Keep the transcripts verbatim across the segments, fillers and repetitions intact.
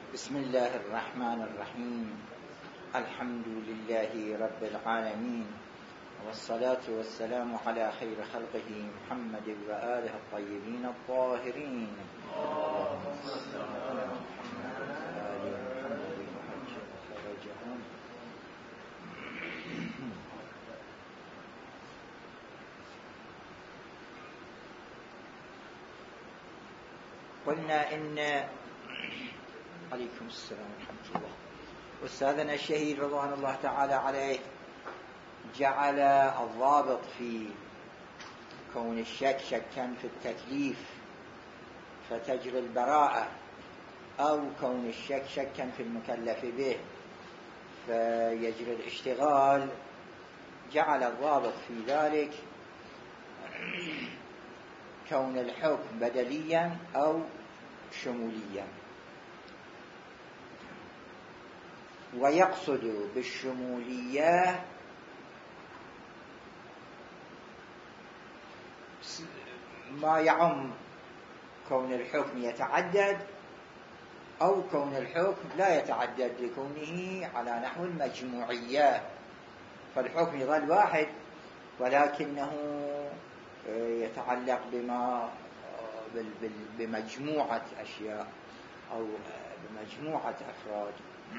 بسم الله الرحمن الرحيم. الحمد لله رب العالمين، والصلاة والسلام على خير خلقه محمد وآله الطيبين الطاهرين. قلنا إن عليكم السلام ورحمة الله. أستاذنا الشهيد رضوان الله تعالى عليه جعل الضابط في كون الشك شكا في التكليف فتجري البراءة، أو كون الشك شكا في المكلف به فيجري الاشتغال. جعل الضابط في ذلك كون الحكم بدليا أو شموليا، ويقصد بالشمولية ما يعم كون الحكم يتعدد أو كون الحكم لا يتعدد لكونه على نحو المجموعية، فالحكم يظل واحد ولكنه يتعلق بما بمجموعة أشياء أو بمجموعة أفراد.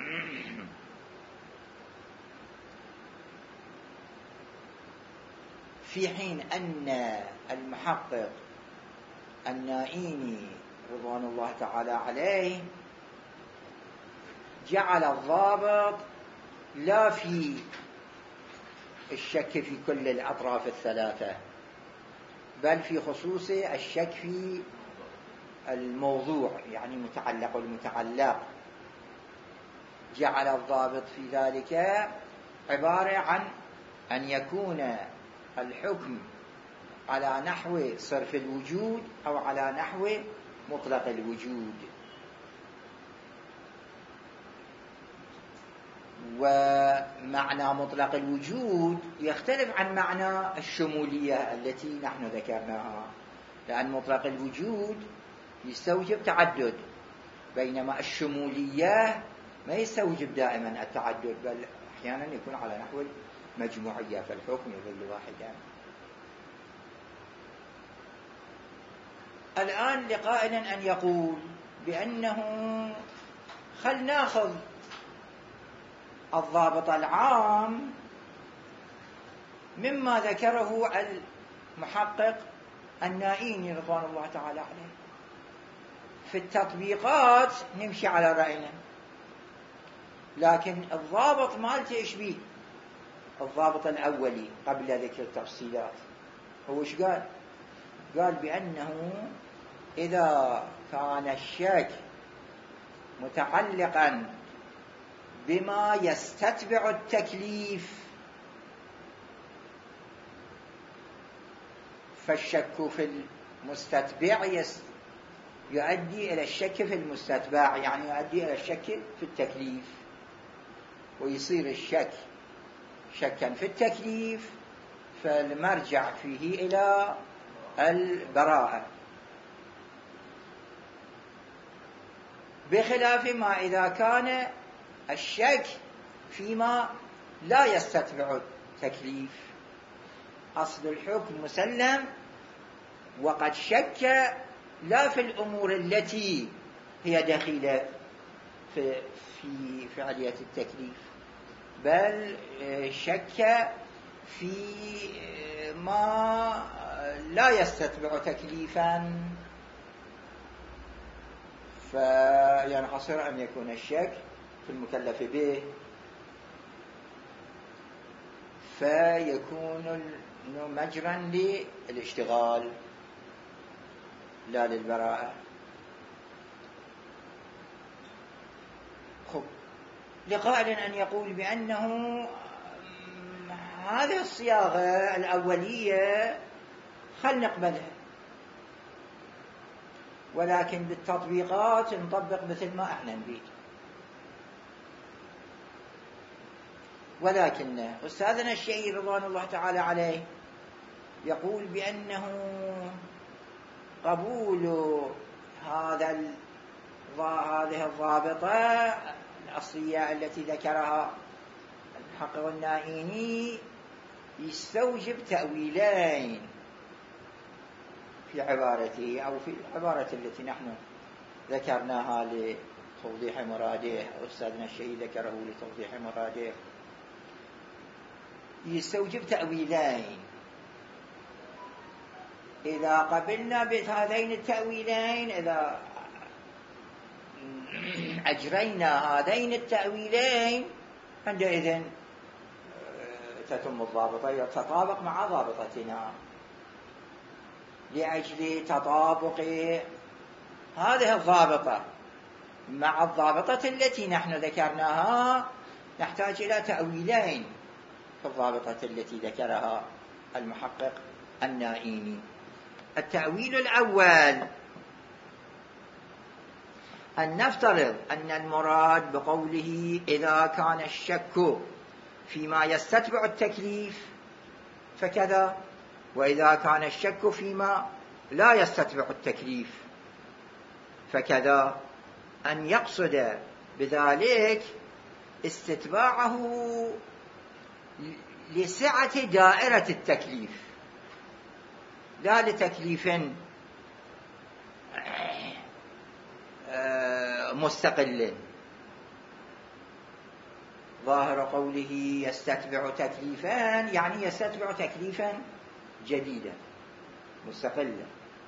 في حين أن المحقق النائيني رضوان الله تعالى عليه جعل الضابط لا في الشك في كل الأطراف الثلاثة، بل في خصوص الشك في الموضوع، يعني متعلق المتعلق. جعل الضابط في ذلك عبارة عن أن يكون الحكم على نحو صرف الوجود أو على نحو مطلق الوجود. ومعنى مطلق الوجود يختلف عن معنى الشمولية التي نحن ذكرناها، لأن مطلق الوجود يستوجب تعدد، بينما الشمولية ما يستوجب دائما التعدد، بل أحيانا يكون على نحو المجموعية، فالحكم يظل واحدا. الآن لقائل أن يقول بأنه خل ناخذ الضابط العام مما ذكره المحقق النائيني رضوان الله تعالى عليه، في التطبيقات نمشي على رأينا، لكن الضابط مالته إيش بيه؟ الضابط الأولي قبل ذكر التفصيلات هو إيش قال؟ قال بأنه إذا كان الشك متعلقا بما يستتبع التكليف فالشك في المستتبع يؤدي إلى الشك في المستتبع، يعني يؤدي إلى الشك في التكليف، ويصير الشك شكا في التكليف، فالمرجع فيه إلى البراءة، بخلاف ما إذا كان الشك فيما لا يستتبع التكليف. أصل الحكم مسلم، وقد شك لا في الأمور التي هي دخيلة في, في فعلية التكليف، بل شك في ما لا يستتبع تكليفا، فينحصر أن يكون الشك في المكلف به، فيكون مجرا للاشتغال لا للبراءة. خب، لقائل أن يقول بأنه هذه الصياغة الأولية خل نقبلها، ولكن بالتطبيقات نطبق مثل ما احنا نريد. ولكن أستاذنا الشهيد رضوان الله تعالى عليه يقول بأنه قبول هذا هذه الضابطة الأصلية التي ذكرها المحقق النائيني يستوجب تأويلين في عبارته أو في العبارة التي نحن ذكرناها لتوضيح مراده، أستاذنا الشهيد ذكره لتوضيح مراده. يستوجب تأويلين. إذا قبلنا بهذين التأويلين، إذا أجرينا هذين التأويلين، عندئذ تتم الضابطة، يتطابق مع ضابطتنا. لأجل تطابق هذه الضابطة مع الضابطة التي نحن ذكرناها نحتاج إلى تأويلين في الضابطة التي ذكرها المحقق النائيني. التأويل الأول أن نفترض أن المراد بقوله إذا كان الشك فيما يستتبع التكليف فكذا، وإذا كان الشك فيما لا يستتبع التكليف فكذا، أن يقصد بذلك استتباعه لسعة دائرة التكليف لا لتكليف مستقل. ظاهر قوله يستتبع تكليفا يعني يستتبع تكليفا جديدا مستقلا.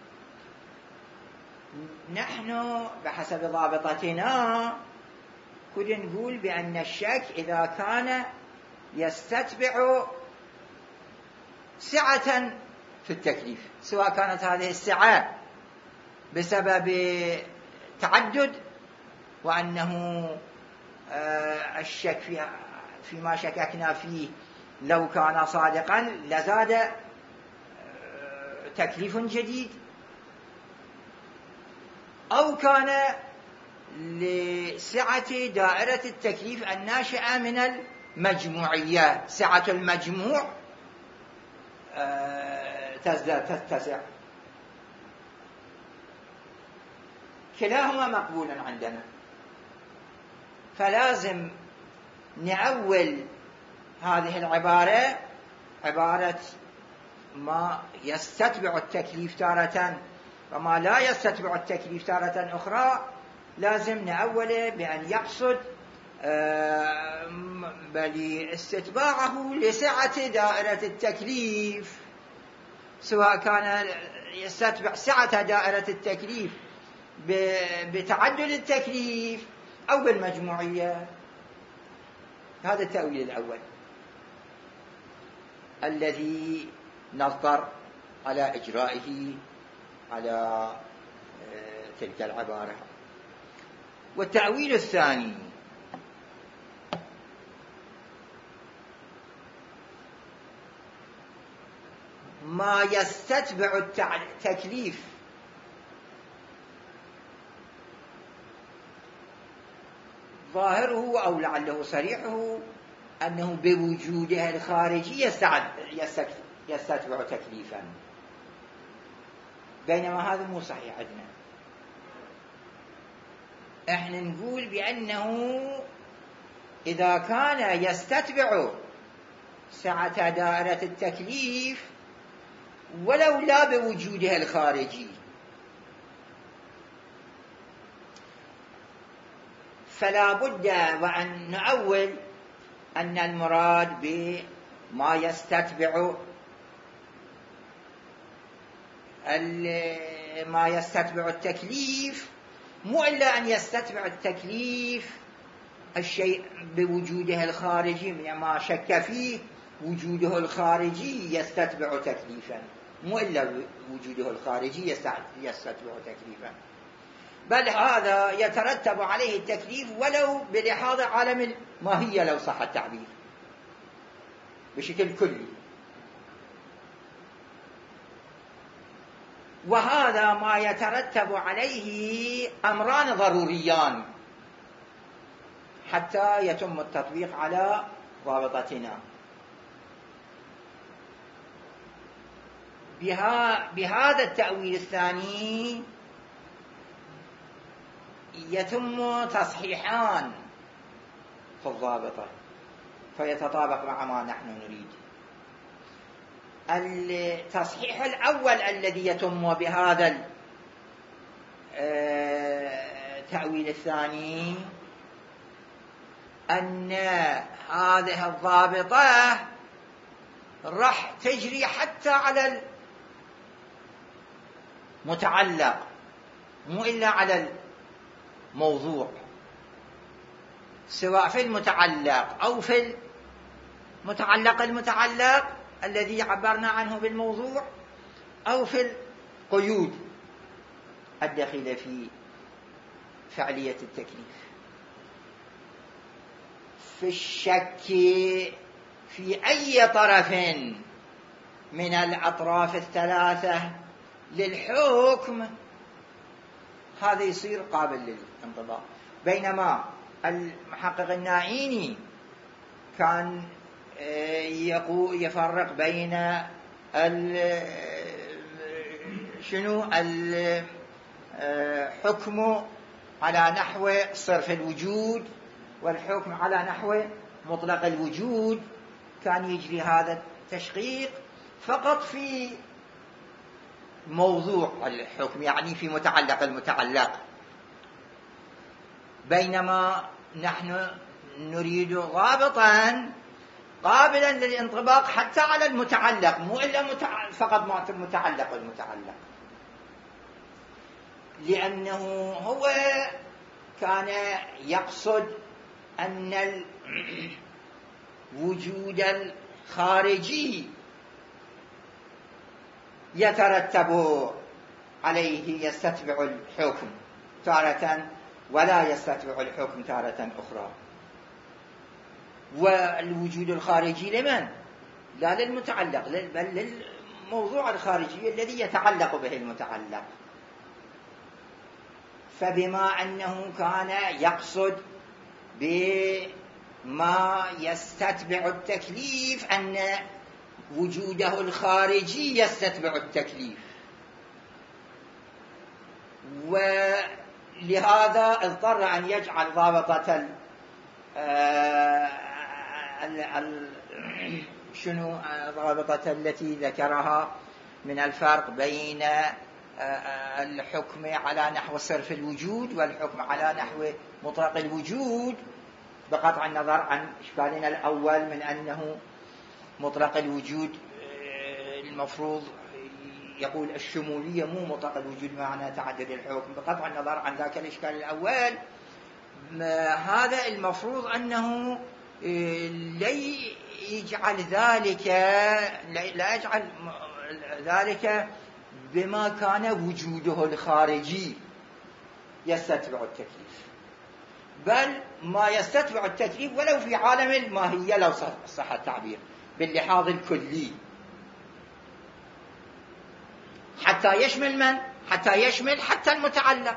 نحن بحسب ضابطتنا كنا نقول بأن الشك إذا كان يستتبع سعة في التكليف، سواء كانت هذه السعة بسبب تعدد، وأنه الشك فيما شككنا فيه لو كان صادقا لزاد تكليف جديد، أو كان لسعة دائرة التكليف الناشئة من المجموعية، سعة المجموع تزداد تتسع. كلاهما مقبول عندنا، فلازم نأول هذه العبارة عبارة ما يستتبع التكليف تارة وما لا يستتبع التكليف تارة أخرى، لازم نأوله بأن يقصد بل استتباعه لسعة دائرة التكليف، سواء كان يستتبع سعة دائرة التكليف بتعدد التكليف أو بالمجموعية. هذا التأويل الأول الذي نضطر على إجرائه على تلك العبارة. والتأويل الثاني ما يستتبع التكليف ظاهره أو لعله صريحه أنه بوجودها الخارجي يستتبع تكليفا، بينما هذا مو صحيح عندنا. احنا نقول بأنه إذا كان يستتبع سعة دائرة التكليف ولو لا بوجودها الخارجي، فلا بد وأن نأول أن المراد بما يستتبع ما يستتبع التكليف مو إلا أن يستتبع التكليف الشيء بوجوده الخارجي، ما شك فيه وجوده الخارجي يستتبع تكليفا، مو إلا وجوده الخارجي يستتبع تكليفا، بل هذا يترتب عليه التكليف ولو بلحاظ عالم الماهية لو صح التعبير بشكل كلي. وهذا ما يترتب عليه أمران ضروريان حتى يتم التطبيق على ضابطتنا. بها بهذا التأويل الثاني يتم تصحيحان في الضابطة فيتطابق مع ما نحن نريد. التصحيح الأول الذي يتم بهذا التأويل الثاني أن هذه الضابطة راح تجري حتى على المتعلق مو إلا على الموضوع، سواء في المتعلق أو في المتعلق المتعلق الذي عبرنا عنه بالموضوع، أو في القيود الداخلة في فعلية التكليف. في الشك في أي طرف من الأطراف الثلاثة للحكم هذا يصير قابل للانطباق. بينما المحقق الناعيني كان يفرق بين شنو الحكم على نحو صرف الوجود والحكم على نحو مطلق الوجود، كان يجري هذا التشقيق فقط في موضوع الحكم، يعني في متعلق المتعلق، بينما نحن نريد ضابطا قابلا للانطباق حتى على المتعلق، مو إلا متع... فقط متعلق المتعلق، لأنه هو كان يقصد أن الوجود الخارجي يترتب عليه يستتبع الحكم تارة ولا يستتبع الحكم تارة أخرى. والوجود الخارجي لمن؟ لا للمتعلق بل للموضوع الخارجي الذي يتعلق به المتعلق. فبما أنه كان يقصد بما يستتبع التكليف أن وجوده الخارجي يستتبع التكليف، ولهذا اضطر أن يجعل ضابطة شنو ضابطة التي ذكرها من الفرق بين الحكم على نحو صرف الوجود والحكم على نحو مطلق الوجود، بقطع النظر عن إشكالنا الأول من أنه مطلق الوجود المفروض يقول الشمولية مو مطلق الوجود معنى تعدد الحكم. بقطع النظر عن ذاك الإشكال الأول، هذا المفروض أنه لا يجعل ذلك لا يجعل ذلك بما كان وجوده الخارجي يستتبع التكليف، بل ما يستتبع التكليف ولو في عالم الماهية لو صح التعبير باللحاظ الكلي، حتى يشمل من؟ حتى يشمل حتى المتعلق.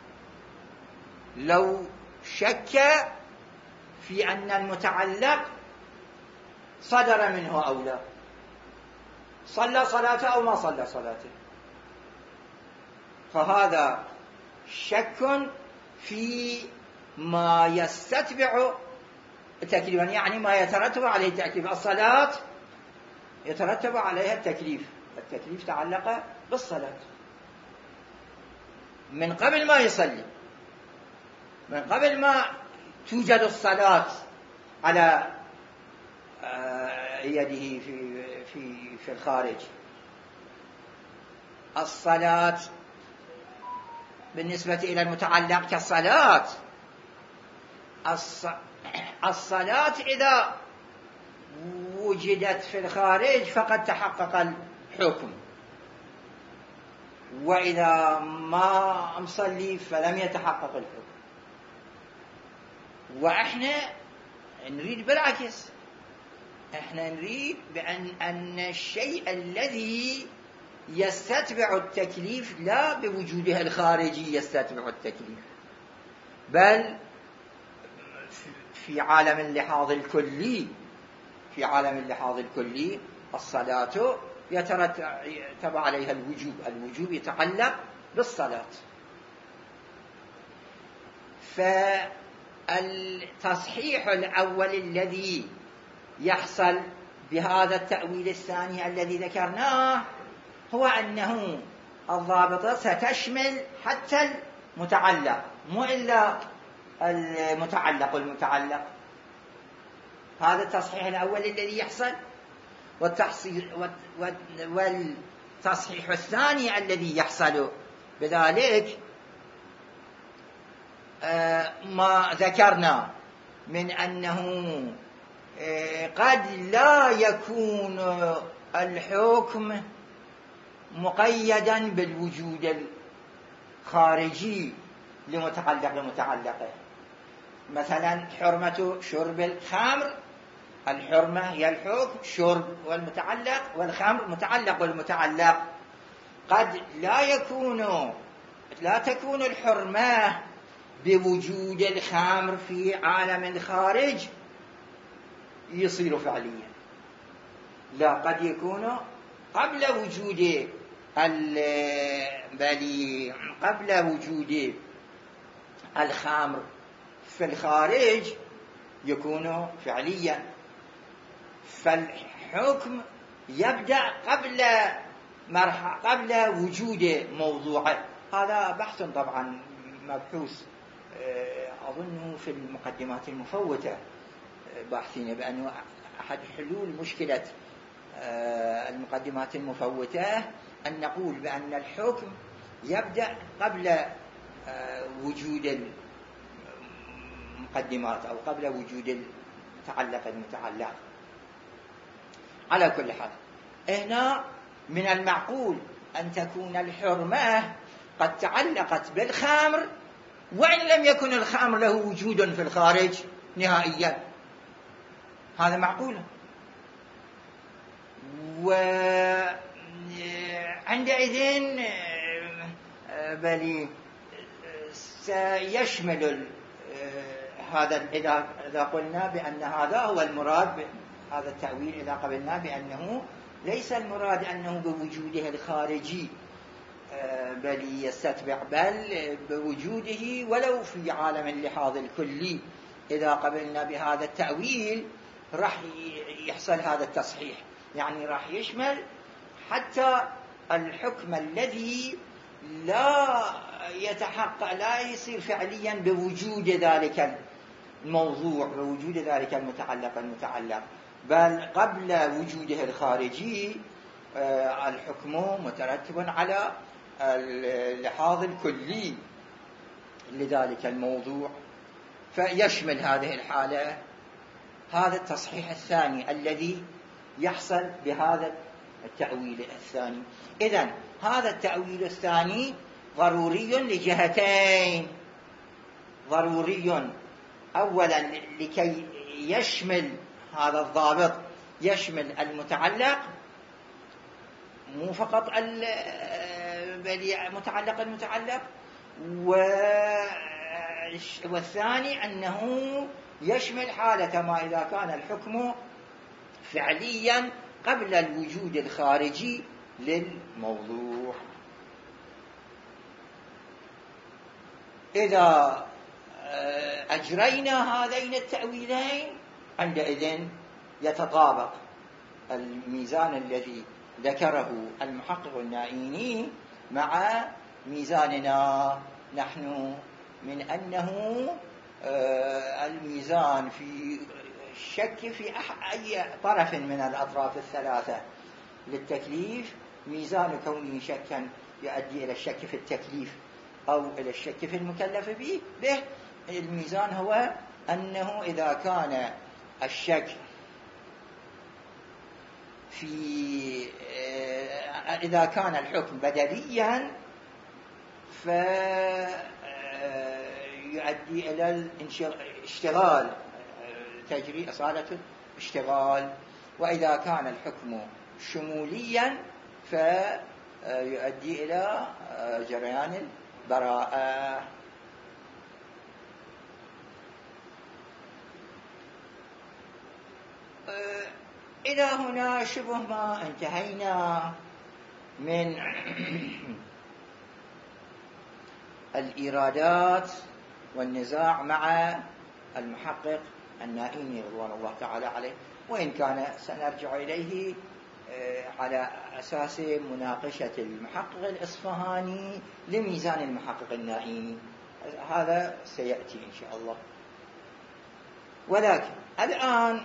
لو شك في أن المتعلق صدر منه أو لا، صلى صلاته أو ما صلى صلاته، فهذا شك في ما يستتبع تكليفا، يعني ما يترتب عليه التكليف. الصلاة يترتب عليها التكليف، التكليف تعلق بالصلاة من قبل ما يصلي، من قبل ما توجد الصلاة على يده في في في الخارج. الصلاة بالنسبة إلى المتعلق كالصلاة، الصلاة إذا وجدت في الخارج فقد تحقق الحكم، وإذا ما مصلي فلم يتحقق الحكم. وإحنا نريد بالعكس، إحنا نريد بأن أن الشيء الذي يستتبع التكليف لا بوجوده الخارجي يستتبع التكليف، بل في عالم اللحاظ الكلي، في عالم اللحاظ الكلي الصلاة يترتب عليها الوجوب، الوجوب يتعلق بالصلاة. فالتصحيح الأول الذي يحصل بهذا التأويل الثاني الذي ذكرناه هو أنه الضابطة ستشمل حتى المتعلق، مو إلا المتعلق والمتعلق. هذا التصحيح الأول الذي يحصل، والتصحيح الثاني الذي يحصل بذلك ما ذكرنا من أنه قد لا يكون الحكم مقيدا بالوجود الخارجي لمتعلق لمتعلقه. مثلا حرمة شرب الخمر، الحرمة هي الحكم، شرب والمتعلق، والخمر متعلق والمتعلق. قد لا يكون لا تكون الحرمة بوجود الخمر في عالم الخارج يصير فعليا، لا، قد يكون قبل وجود بل قبل وجود الخمر في الخارج يكون فعليا. فالحكم يبدأ قبل مرحلة قبل وجود موضوعه. هذا بحث طبعا مبحوث أظن في المقدمات المفوتة، باحثين بأنه أحد حلول مشكلة المقدمات المفوتة أن نقول بأن الحكم يبدأ قبل وجود المقدمات أو قبل وجود المتعلق المتعلق. على كل حال هنا من المعقول أن تكون الحرمة قد تعلقت بالخمر وإن لم يكن الخمر له وجود في الخارج نهائيا، هذا معقول. وعندئذ بل سيشمل هذا إذا قلنا بأن هذا هو المراد، هذا التأويل إذا قبلنا بأنه ليس المراد أنه بوجوده الخارجي بل يستتبع، بل بوجوده ولو في عالم اللحاظ الكلي. إذا قبلنا بهذا التأويل راح يحصل هذا التصحيح، يعني راح يشمل حتى الحكم الذي لا يتحقق لا يصير فعليا بوجود ذلك الموضوع، بوجود ذلك المتعلق المتعلق، بل قبل وجوده الخارجي الحكم مترتب على اللحاظ الكلي لذلك الموضوع، فيشمل هذه الحالة هذا التصحيح الثاني الذي يحصل بهذا التأويل الثاني. إذن هذا التأويل الثاني ضروري لجهتين. ضروري أولا لكي يشمل هذا الضابط، يشمل المتعلق مو فقط المتعلق المتعلق، والثاني أنه يشمل حالة ما إذا كان الحكم فعليا قبل الوجود الخارجي للموضوع. إذا أجرينا هذين التأويلين عندئذ يتطابق الميزان الذي ذكره المحقق النائيني مع ميزاننا نحن، من أنه الميزان في الشك في أي طرف من الأطراف الثلاثة للتكليف ميزان كونه شكا يؤدي إلى الشك في التكليف أو إلى الشك في المكلف به به الميزان هو أنه إذا كان الشك في إذا كان الحكم بدليا فيؤدي إلى الاشتغال، تجري أصالة الاشتغال، وإذا كان الحكم شموليا فيؤدي إلى جريان البراءة. إلى هنا شبه ما انتهينا من الإيرادات والنزاع مع المحقق النائيني رضوان الله تعالى عليه، وإن كان سنرجع إليه على أساس مناقشة المحقق الإصفهاني لميزان المحقق النائيني، هذا سيأتي إن شاء الله. ولكن الآن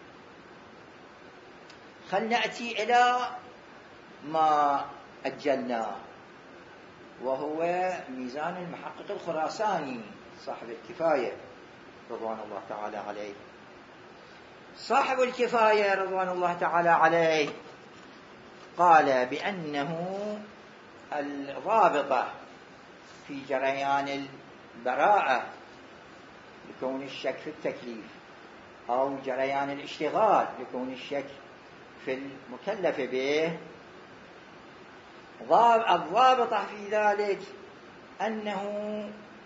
خلنا نأتي إلى ما أجلناه، وهو ميزان المحقق الخراساني صاحب الكفاية رضوان الله تعالى عليه. صاحب الكفاية رضوان الله تعالى عليه قال بأنه الرابطة في جريان البراءة لكون الشك في التكليف، أو جريان الاشتغال لكون الشك في المكلف به، الضابطة في ذلك أنه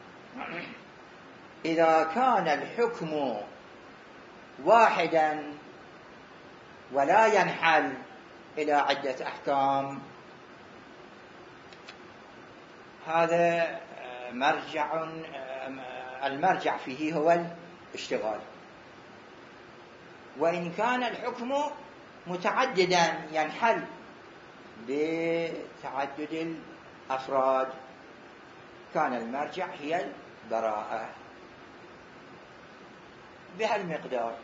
إذا كان الحكم واحدا ولا ينحل إلى عدة أحكام، هذا مرجع، المرجع فيه هو الاشتغال. وإن كان الحكم متعددا ينحل بتعدد الأفراد، كان المرجع هي البراءة بهالمقدار.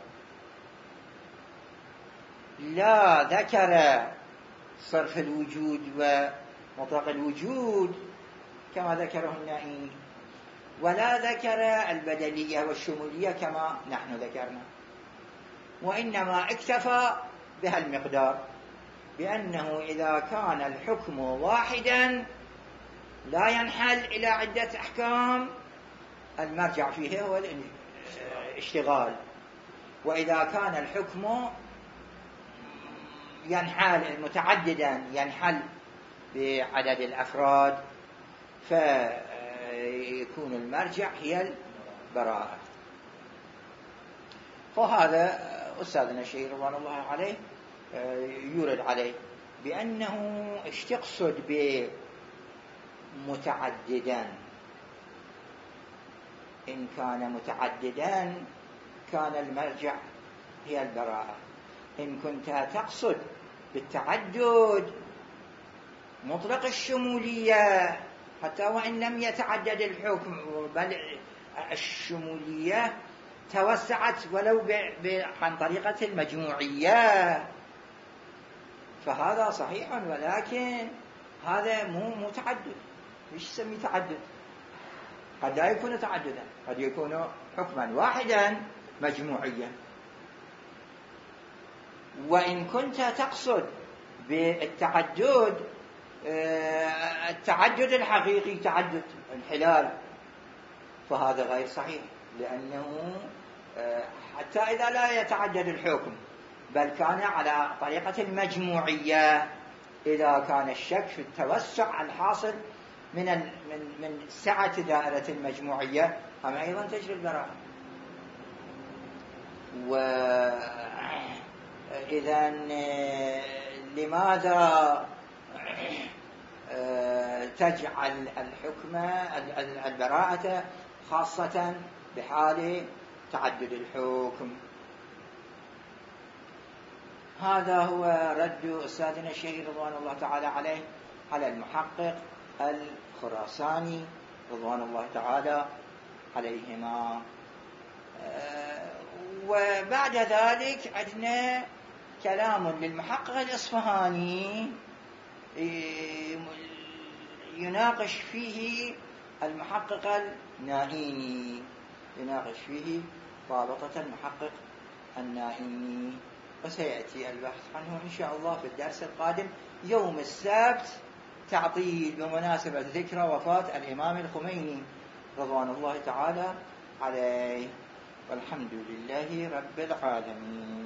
لا ذكر صرف الوجود ومطلق الوجود كما ذكره النائيني، ولا ذكر البدلية والشمولية كما نحن ذكرنا، وإنما اكتفى بهالمقدار، بأنه إذا كان الحكم واحدا لا ينحل إلى عدة أحكام، المرجع فيه هو الاشتغال. وإذا كان الحكم ينحل متعددا ينحل بعدد الأفراد، فيكون المرجع هي البراءة. فهذا أستاذنا الشيخ رضوان الله عليه يورد عليه بأنه ايش تقصد بمتعددا. إن كان متعددا كان المرجع هي البراءة. إن كنت تقصد بالتعدد مطلق الشمولية حتى وإن لم يتعدد الحكم، بل الشمولية توسعت ولو عن طريقة المجموعية، فهذا صحيح، ولكن هذا مو متعدد. مش يسمي تعدد، قد لا يكون تعددا، قد يكون حكما واحدا مجموعيا. وإن كنت تقصد بالتعدد التعدد الحقيقي تعدد انحلال، فهذا غير صحيح، لأنه حتى إذا لا يتعدد الحكم بل كان على طريقة المجموعية، إذا كان الشك في التوسع الحاصل من من من سعة دائرة المجموعية، أما أيضا تجري البراءة. وإذا لماذا تجعل الحكم البراءة خاصة بحال تعدد الحكم؟ هذا هو رد أستاذنا الشيخ رضوان الله تعالى عليه على المحقق الخراساني رضوان الله تعالى عليهما. وبعد ذلك عندنا كلام للمحقق الإصفهاني يناقش فيه المحقق النائيني، يناقش فيه ضابطة المحقق النائيني، وسيأتي البحث عنه إن شاء الله في الدرس القادم يوم السبت، تعطيل بمناسبة ذكرى وفاة الإمام الخميني رضوان الله تعالى عليه. والحمد لله رب العالمين.